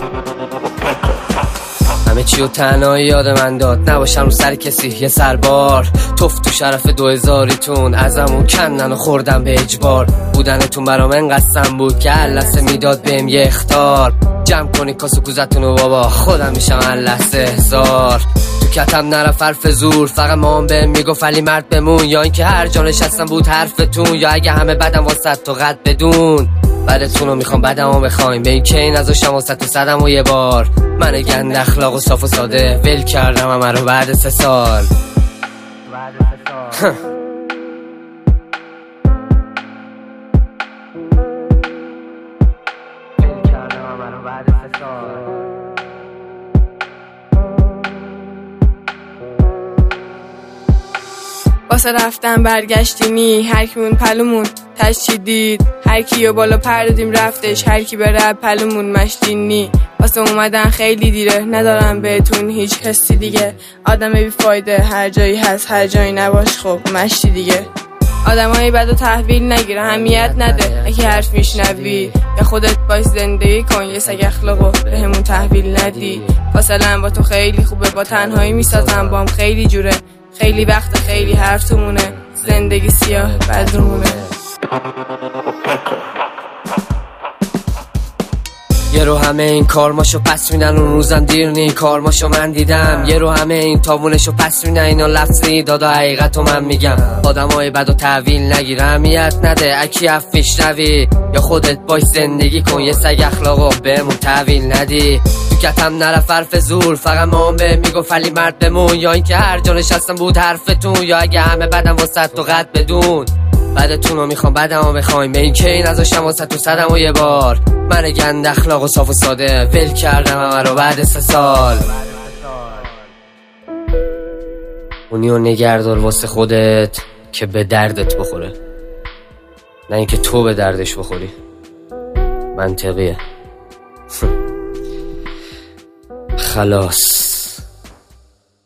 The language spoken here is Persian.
همه چی و تنهایی یاد من داد، نباشم رو سر کسی یه سربار. توف تو شرف 2000تون ازمون کندن و خوردم به اجبار. بودنتون برام انقدر بود که هر لحظه میداد بهم یه اخطار. جمع کنی کاسو کوزتونو بابا، خودم میشم هر لحظه هزار. تو کتم نرفت حرف زور، فقط مام بهم میگفت علی مرد بمون. یا اینکه هر جا نشستم بود حرفتون، یا اگه همه بدم واسه تو قد بدون. بعدتونو میخوام بعدمو بخوایم، به این که این ازاشم واسه تو صدم و یه بار. من گند اخلاق و صاف و ساده ول کردم همه رو بعد 3 سال. واسه رفتن برگشتینی، هر کیمون پلومون تشدید، هر کیو بالا پردادیم رفتش، هر کی بره پلومون مشتینی. واسه اومدن خیلی دیره، ندارم بهتون هیچ حسی دیگه. آدم بی فایده هر جایی هست، هر جایی نباش خب مشتی دیگه. آدمایی بدو تحویل نگیره، اهمیت نده اگه حرف میشنوی. یا خودت باش زندگی کن، یه سگ اخلاقو بهمون تحویل ندی. فاصله با تو خیلی خوبه، با تنهایی میسازم بام خیلی جوره. خیلی وقت خیلی حرف تو مونه، زندگی سیاه بدرمونه. یه رو همه این کارماشو پس میدن، اون روزم دیر نی کارماشو من دیدم. یه رو همه این تابونشو پس میدن، اینا لفظی دادا حقیقتو من میگم. آدمای بدو تحویل نگیر، اهمیت نده اکی افیش نوی. یا خودت باش زندگی کن، یه سگ اخلاقو بهمون تحویل ندی. تو کتم نرفت حرف زور، فقط مام بهم میگفت علی مرد بمون. یا اینکه هر جا نشستم بود حرفتون، یا اگه همه بدم واسه تو قد بدون. بعدتونو میخوام بعدمو بخوایم، به این که این ازاشم واسه تو صدم و یه بار. من گند اخلاق و صاف و ساده ول کردم همه رو بعد 3 سال. اونیو نگردار واسه خودت که به دردت بخوره، نه اینکه تو به دردش بخوری. منطقیه. خلاص.